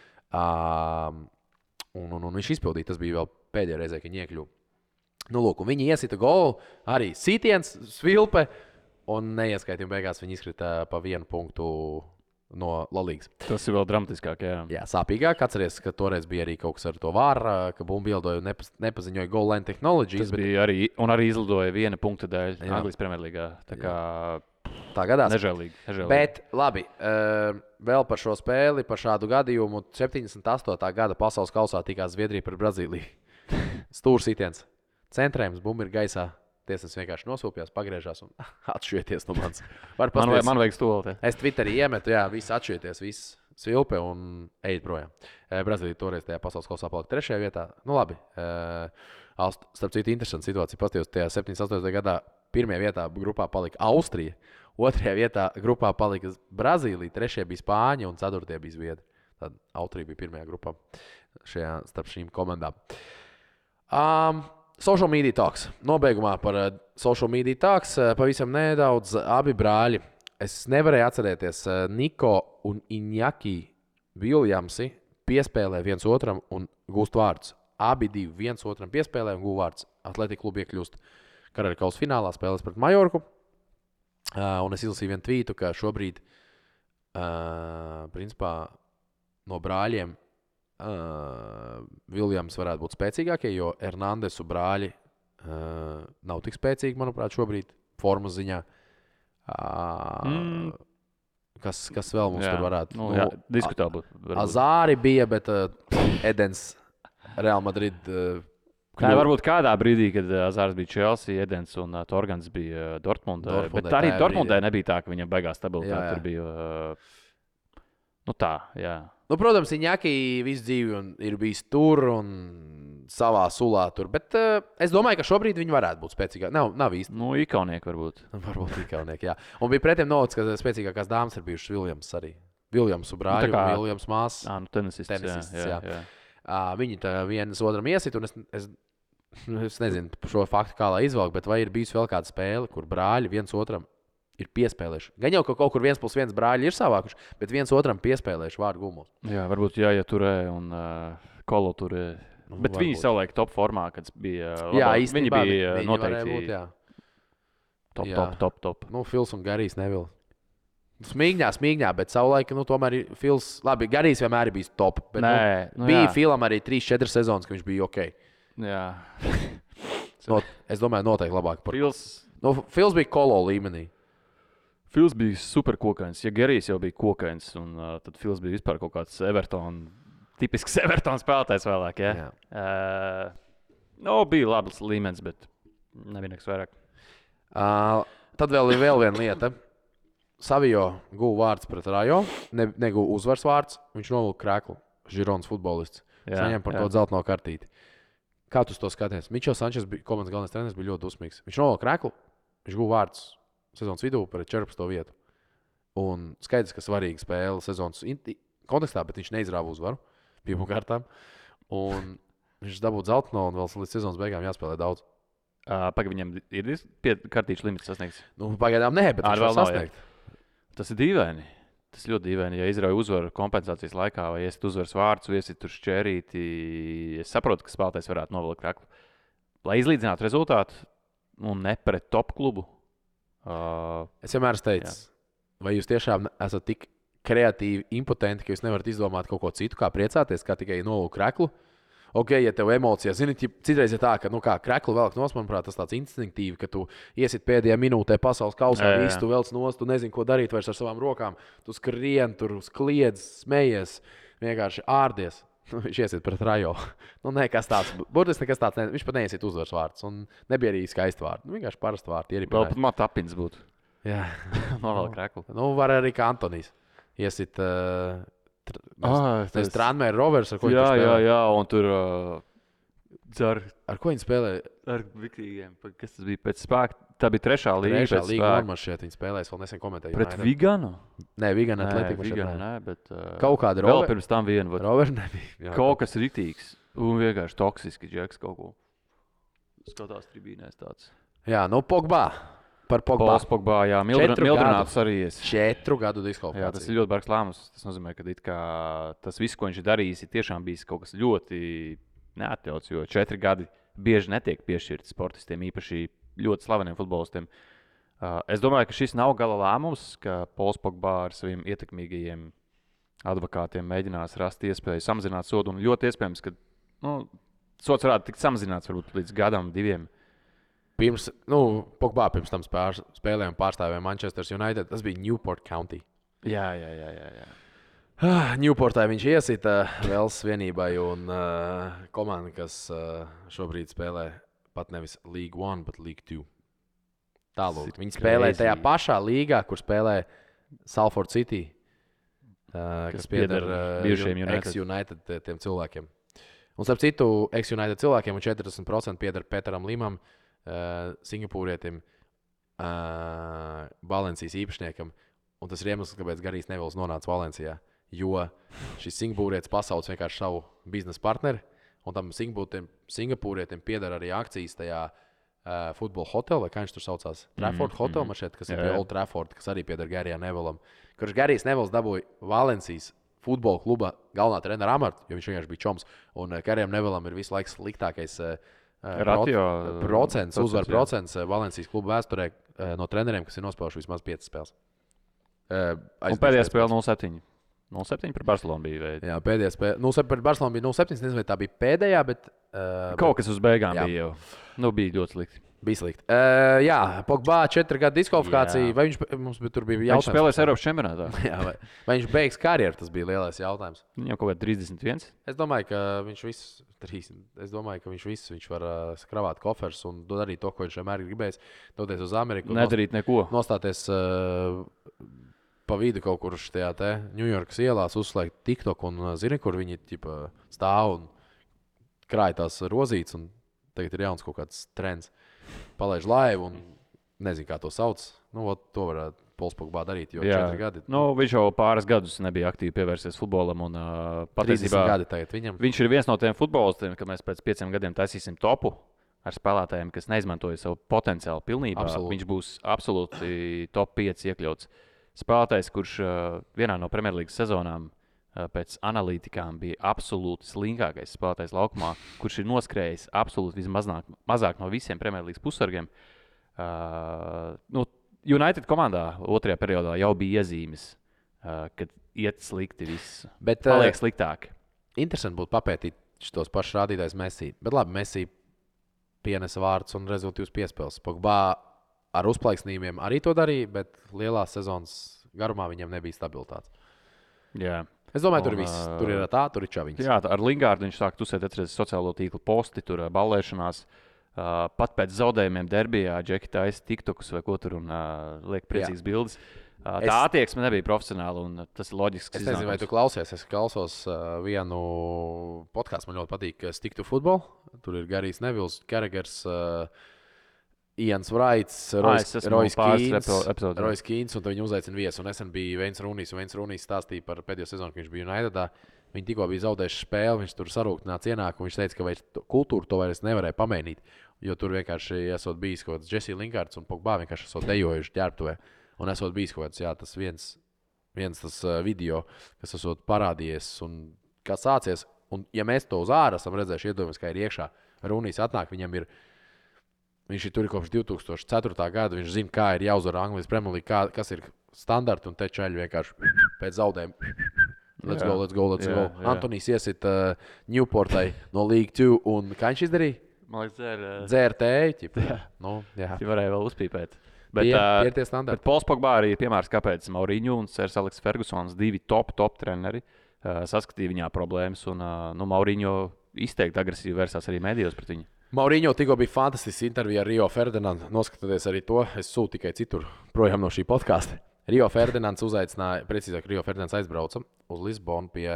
Um, un, un, un viņš izpildīja, tas bija vēl pēdējā reizē, kad viņi iekļuva. Nu, lūk, un viņi iesita golu, arī sitiens, svilpe, un neieskaitījumi beigās viņi izkrita pa vienu punktu no La Līgas. Tas ir vēl dramatiskāk, jā. Jā, sāpīgāk. Atceries, ka toreiz bija arī kaut kas ar to vāru, ka bumbu ielidoja un nepaz, nepaziņoja goal line technologies. Tas bet... bija arī, un arī izlidoja viena punkta dēļ jā. Anglijas Premjerlīgā. Tā kā tā gadās. Nežēlīgi. nežēlīgi. Bet, labi, uh, vēl par šo spēli, par šādu gadījumu. septiņdesmit astotā gada pasaules kausā tikās Zviedrija pret Brazīliju. Stūrs sitiens. Centrējums, bumba ir gaisā. Tiesas vienkārši nosūpjās, pagriežās un atšķieties no manis. Man, vajag, man vajag stoli. Es Twitterī iemetu, jā, visi atšķieties, visi svilpe un ejiet projām. E, Brazīlija toreiz tajā pasaules kausā palika trešajā vietā. Nu labi, e, starp citu interesanta situācija. Pastījos, tajā septiņdesmit astotajā gadā pirmajā vietā grupā palika Austrija, otrajā vietā grupā palika Brazīlija, trešajā bija Spāņa un ceturtajā bija Zviedri. Tad Austrija bija pirmajā grupā šajā, starp šīm komandām. Um, Social media talks. Nobeigumā par uh, social media talks uh, pavisam nedaudz abi brāļi. Es nevarēju atcerēties, uh, Niko un Iñaki Viljamsi piespēlē viens otram un gūst vārdus. Abi divi viens otram piespēlē un gūst vārdus. Atletiku klubu iekļūst Karaļkausa finālā spēlēs pret Majorku. Uh, un es izlasīju vienu tvītu, ka šobrīd uh, principā no brāļiem Uh, Viljams varētu būt spēcīgākie, jo Hernandesu brāļi uh, nav tik spēcīgi, manuprāt, šobrīd formas ziņā. Uh, mm. kas, kas vēl mums jā. Tur varētu? Nu, jā, diskutabli. Azāri bija, bet uh, Edens Real Madrid. Uh, Nē, varbūt kādā brīdī, kad Azārs bija Chelsea, Edens un uh, Torgans bija Dortmundē. Bet arī Dortmundē nebija tā, ka viņam beigās stabilitāte tur bija. Uh, Nu tā, jā. Nu, protams, Iņaki visu dzīvi un ir bijis tur un savā sulā tur. Bet uh, es domāju, ka šobrīd viņi varētu būt spēcīgāki. Nav, nav īsti. Nu, ikaunieki varbūt. Varbūt ikaunieki, jā. Un bija pretiem noticis, ka spēcīgākās dāmas ir bijušas Viljams arī. Viljamsu brāļi nu, kā... un Viljams māsas. Ā, nu tenisists, tenisists, jā. jā, jā. jā. Uh, viņi tā viens otram iesit, un es, es, es nezinu šo faktu, kā lai izvelk, bet vai ir bijusi vēl kāda spēle, kur brāļi viens otram ir piespēlējuši. Gan jau, ka kaut kur viens plus viens brāļi ir savākuši, bet viens otram piespēlējuši vārdu gumos. Jā, varbūt jā, ja turē un uh, Kolo turē. Nu, bet varbūt. Viņi savulaik top formā, kad bija labā. Jā, īstenībā viņi bija viņi noteikti būt, jā. top, jā. top, top, top. Nu, Fils un Garijs nevil. Smīgņā, smīgņā, bet savulaik, nu, tomēr ir Fils, labi, Garijs vienmēr ir bijis top, bet Nē, nu, nu, bija jā. Filam arī trīs četras sezonas, ka viņš bija ok. Jā. Not, es domāju, noteikti labāk par Fils. Nu, Fils bija Kolo līmenī. Fils bija super kokains. Ja Gerijs jau bija kokains, un uh, tad Fils bija vispār kaut kāds Everton, tipisks Everton spēlētājs vēlāk. Ja? Jā. Uh, no, bija labs līmenis, bet nevienīgs vairāk. Uh, tad vēl ir vēl viena lieta. Savijo guva vārds pret Rajo, ne, neguva uzvars vārds. Viņš novilka krēklu. Žirons futbolists. Saņem par jā. To dzelteno kartīti. Kā tu to skaties? Mičels Sančes, bija, komandas galvenais treneris, bija ļoti dusmīgs. Viņš novilka krēklu, viņš guva vārds sezonas vidū pret četrpadsmito vietu. Un skaidrs, ka svarīga spēle sezonas kontekstā, bet viņš neizrāva uzvaru pirmām kārtām. Un viņš dabūja dzelteno un vēl līdz sezonas beigām jāspēlē daudz. Uh, Pagaidām viņam ir kartīšu limits sasniegts. Nu, pagaidām nē, bet Ar viņš vēl sasniegt. Tas ir dīvaini. Tas ļoti dīvaini. Ja izrauj uzvaru kompensācijas laikā, vai iesit uzvaras vārdus, vai iesit tur šķērīti, es saprotu, ka spēlētājs varētu novilkt kreklu. Lai izlīdzinātu rezultātu un ne pret top klubu. Uh, es vienmēr teicu, jā. Vai jūs tiešām esat tik kreatīvi, impotenti, ka jūs nevarat izdomāt kaut ko citu, kā priecāties, kā tikai novilkt kreklu? Ok, ja tev emocijas, zini, citreiz ir tā, ka, nu kā, kreklu velk nos, manuprāt, tas tāds instinktīvi, ka tu iesit pēdējā minūtē pasaules kausā, visu tu velc nos, tu nezini, ko darīt vairs ar savām rokām, tu skrien, tur skliedz, smejies, vienkārši ārdies. Viņš iesit pret Rajo. Nu, nē, kas tāds, burtiski nekas tāds, ne, viņš pat neiesit uzvars vārds, un nebija arī skaisti vārdi, nu, vienkārši parasti vārdi. Vēl pat man tapins būtu. Jā. Novēl kreklu. Nu, var arī kā Antonijs. Iesit... Uh, Ah, tas ir Tranmēra Rovers, ar ko jā, viņš spēlē. Jā, jā, un tur uh, dzar, ar ko viņi spēlē? Ar Vigīgiem. Kas tas bija pēc spēka? Tā bija trešā līga. Trešā līga normāli šeit viņi spēlēs, vēl nesen komentēju. Pret Viganu? Nē, Vigana Atletiku. Vigana, nē, bet... Uh, kaut kāda Rover. Vēl pirms tam viena. Rover nebija. Kaut kas riktīgs un vienkārši toksiski džeks kaut ko. Skatās tribīnēs tāds. Jā, nu Pogba. Par Pogba. Pols Pogba, jā. Mildrināts arī es. Četru gadu diskvalifikācija. Jā, tas ir ļoti bargs lēmums. Tas nozīmē, ka it kā tas viss, ko viņš ir darījis, ir tiešām bijis kaut kas ļoti neatļauts, jo četri gadi bieži netiek piešķirti sportistiem, īpaši ļoti slaveniem futbolistiem. Uh, es domāju, ka šis nav gala lēmums, ka Pols Pogba ar saviem ietekmīgajiem advokātiem mēģinās rast iespēju samazināt sodu, un ļoti iespējams, ka nu, sods varētu tikt samazināts varbūt līdz gadam, diviem. Pirms, nu, Pogba pirms tam spēr, spēlēja un pārstāvēja Manchester United. Tas bija Newport County. Jā, jā, jā. jā, jā. Ah, Newportā viņš iesita Vels vienībai un uh, komanda, kas uh, šobrīd spēlē pat nevis League One, bet League Two. Tālāk. Viņi spēlē tajā pašā līgā, kur spēlē Salford City, uh, kas, kas pieder uh, ex-United tiem cilvēkiem. Un starp citu, ex-United cilvēkiem un četrdesmit procenti pieder Peteram Limam, Uh, Singapūrietim, uh, Valencijas īpašniekam. Un tas ir iemesls, kāpēc Garijs Nevils nonāca Valencijā. Jo šis Singapūrietis pasauc vienkārši savu biznesa partneri. Un tam Singapūrietim pieder arī akcijas tajā uh, futbola hotelā, vai kā viņš tur saucās? Trafford mm, Hotel, mm, šeit, kas jā, ir pie Old Trafford, kas arī pieder Garijam Nevilam. Kurš Garijs Nevils dabūja Valencijas futbola kluba galvenā trenera amatu, jo viņš vienkārši bija čoms. Un uh, Garijam Nevilam ir visu laiku sliktākais uh, Ratio, procents, uzvaru procents Valencijas kluba vēsturē no treneriem, kas ir nospēlējuši vismaz piecas spēles. Un pēdējā spēle nulle septiņi. nulle septiņi par Barcelonu bija. Vai... Jā, pēdējā spēle. nulle septiņi par Barcelonu bija nulle septiņi. Es nezinu, vai tā bija pēdējā, bet... Uh, Kaut bet, kas uz beigām jā. bija jau. Nu, bija ļoti slikti. Bija slikti. Uh, jā, Pogba četru gadu diskvalifikācija. Vai viņš, mums bija, tur bija jautājums? Viņš spēlēs Eiropas čempionātā. jā, vai, vai viņš beigs karjeru? Tas bija lielais jautājums. Viņam kaut kā trīsdesmit viens. Es domāju, ka viņš viss, es domāju, ka viņš viss, viņš var uh, skravāt koferus un darīt to, ko viņš vienmēr ir gribējis. Doties uz Ameriku. Nedarīt neko. Nostāties uh, pa vidu kaut kur šajā te Ņujorkas ielās uzslēgt TikTok un zini, kur viņi ķipa, stāv un krāj tās rozītes. Un tagad ir jauns kaut kāds trends. Palaiž laivu un nezinu, kā to sauc. Nu, ot, to varētu Pols Pogba darīt, jo Jā. četri gadi. Nu, viņš jau pāris gadus nebija aktīvi pievērsies futbolam. Un, uh, patiesībā gadi tagad viņam. Viņš ir viens no tiem futbolistiem, kad mēs pēc pieciem gadiem taisīsim topu ar spēlētājiem, kas neizmantoja savu potenciālu pilnībā. Absolūti. Viņš būs absolūti top pieci iekļauts spēlētājs, kurš uh, vienā no Premjerlīgas sezonām uh, pēc analītikām bija absolūti slinkākais spēlētājs laukumā, kurš ir noskrējis absolūti vismazāk mazāk no visiem Premjerlīgas pussargiem. Uh, nu, United komandā otrajā periodā jau bija iezīmes, uh, kad iet slikti viss. Bet, Paliek uh, sliktāk. Interesanti būtu papētīt šos pašus rādītājus Messi. Bet labi, Messi pienesa vārdus un rezultātus piespēles. Pogba ar uzplaiksnījumiem arī to darīja, bet lielās sezonas garumā viņam nebija stabilitātes. Jā. Es domāju, tur Un, viss. uh, Tur ir tā, tur ir čaviņš. Jā, tā, ar Lingārdu viņš sāk tusēt, atceries sociālo tīklu posti, tur uh, ballēšanās. Uh, pat pēc zaudējumiem derbijā Džeki taisa TikTokus vai ko tur un uh, liek priecīgas bildes. Uh, tā Es- attieksme nebija profesionāla un tas ir loģisks. Es nezinu, vai tu klausies. Es klausos uh, vienu podkāstu. Man ļoti patīk uh, Stick to Football. Tur ir Garijs Nevils, Karagers, uh, Ians Vraits, Rois es esmu Rois pāris Kīns, epo- epizodē. Rois Kīns, un tad viņi uzaicina viesu. Un nesen bija Veins Runijs, un Veins Runijs stāstīja par pēdējo sezonu, kad viņš bija Unitedā. Viņi tikko bija zaudējuši spēli, viņš tur sarūktināts ienāk, un viņš teica, ka vairs to- kultūru to vairs nevarēja pamainīt. Jo tur vienkārši esot bijis kaut kāds Jesse Linkārds un Pogba vienkārši esot dejojuši ģērbtuvē. Un esot bijis kaut kāds, jā, tas viens, viens tas uh, video, kas esot parādījies un kas sācies. Un ja mēs to uz ārā esam redzējuši, iedomājamies, kā ir iekšā. Runijs atnāk, viņam ir, viņš ir tur kopš divi tūkstoši ceturtā gada, viņš zina, kā ir jāuzvar Anglijas Premier League, kā, kas ir standarti, un te čaļi vienkārši pēc zaudējuma. Let's Jā. go, let's go, let's Jā, go. jā. Antonijs iesit uh, Newportai no League two, un kā viņš izdarīja? Man liekas, dzēr, uh, Dzērtēji. Nu, jā, Viņi varēja vēl uzpīpēt. Bet, tie, uh, tie ir tie bet standarti. Pols Pogba arī ir piemērs, kāpēc Mauriņu un Sērs Aleks Fergusons, divi top, top treneri, uh, saskatīja viņā problēmas. Un uh, nu, Mauriņu izteikti agresīvi vērsās arī mēdījos pret viņu. Mauriņo tikko bija fantastisks intervija ar Rio Ferdinandu. Noskatieties arī to. Es sūtu tikai citur projām no šī podkāsta. Rio Ferdinands uzaicināja, precīzāk, Rio Ferdinands aizbrauca uz Lisbonu pie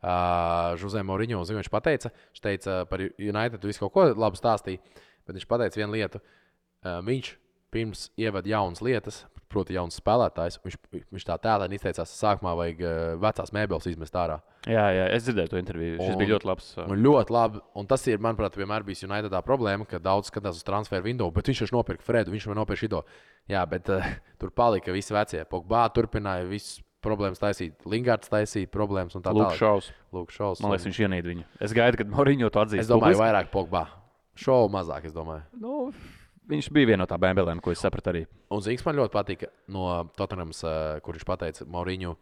uh, Jose Mauriņo. Zinu, viņš pateica, viņš teica par United visu kaut ko labu stāstīja, bet viņš pateica vienu lietu. Uh, viņš pirms ievada jaunas lietas, proti, jauns spēlētājs. Viņš, viņš tā tēlēni izteicās, ka sākumā vajag uh, vecās mēbeles izmest ārā. Jā, jā, es dzirdēju to interviju. Šis Un- bija ļoti labs. uh, Un ļoti labi. Un tas ir, manuprāt, vienmēr bijis Unitedā problēma, ka daudz skatās uz transferu window, bet viņš jau nopirka Fredu, viņš jau nopirka šito. Jā, bet uh, tur palika visi vecie. Pogba turpināja visas problēmas taisīt, Lingards taisīja problēmas un tā Lūk, tālāk. šaus. Lūk, šaus. Man liekas, viņš ienīd viņu. Es gaidu, kad Mauriņo to atzīs. Es domāju, publiski. vairāk Pogba. Šovu mazāk, es domāju. Nu, viņš bija viena no tām bēnbēlēm, ko es sapratu arī. Un Zīgs man ļoti patika no Tottenhams, uh, kur viņš pateica Mauriņu,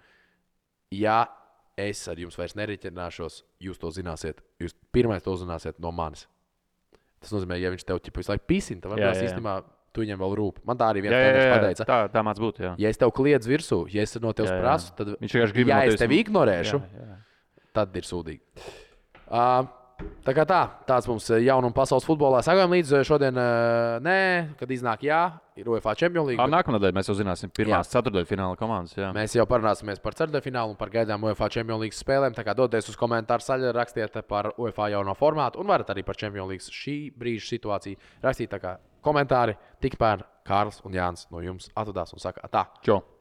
ja es ar jums vairs neriķināšos, jūs to zināsiet. Jūs pirmais to uzzināsiet no manis. Tas nozīmē, ja viņš tev ķipa visu laiku pisina, tad Jā, varbūt jā. īstenībā tu viņam vēl rūp. Man tā arī viens Jā, jā, treneris jā, pateica. tā, tā māc būt. Jā. Ja es tev kliedzu virsū, ja es no tevis Jā, jā. prasu, tad Viņš vienkārši grib ja no es tevis- tevi ignorēšu, Jā, jā. tad ir sūdīgi. Uh, tā kā tā, tāds mums jaunums pasaules futbolā. Sagājām līdz uh, šodien, uh, nē, kad iznāk jā, ir UEFA Champions League. Ā, Nākamā nedēļa mēs jau zināsim pirmās ceturdaļfināla komandas. Jā. Mēs jau parunāsimies par ceturtdaļfinālu un par gaidām UEFA Champions League spēlēm. Tā kā doties uz komentāru saļu, rakstiet par UEFA jauno formātu un varat arī par Champions League šī brīža situāciju rakstīt. Tā kā komentāri tikmēr Kārlis un Jānis no jums atvadās un saka tā. Čau!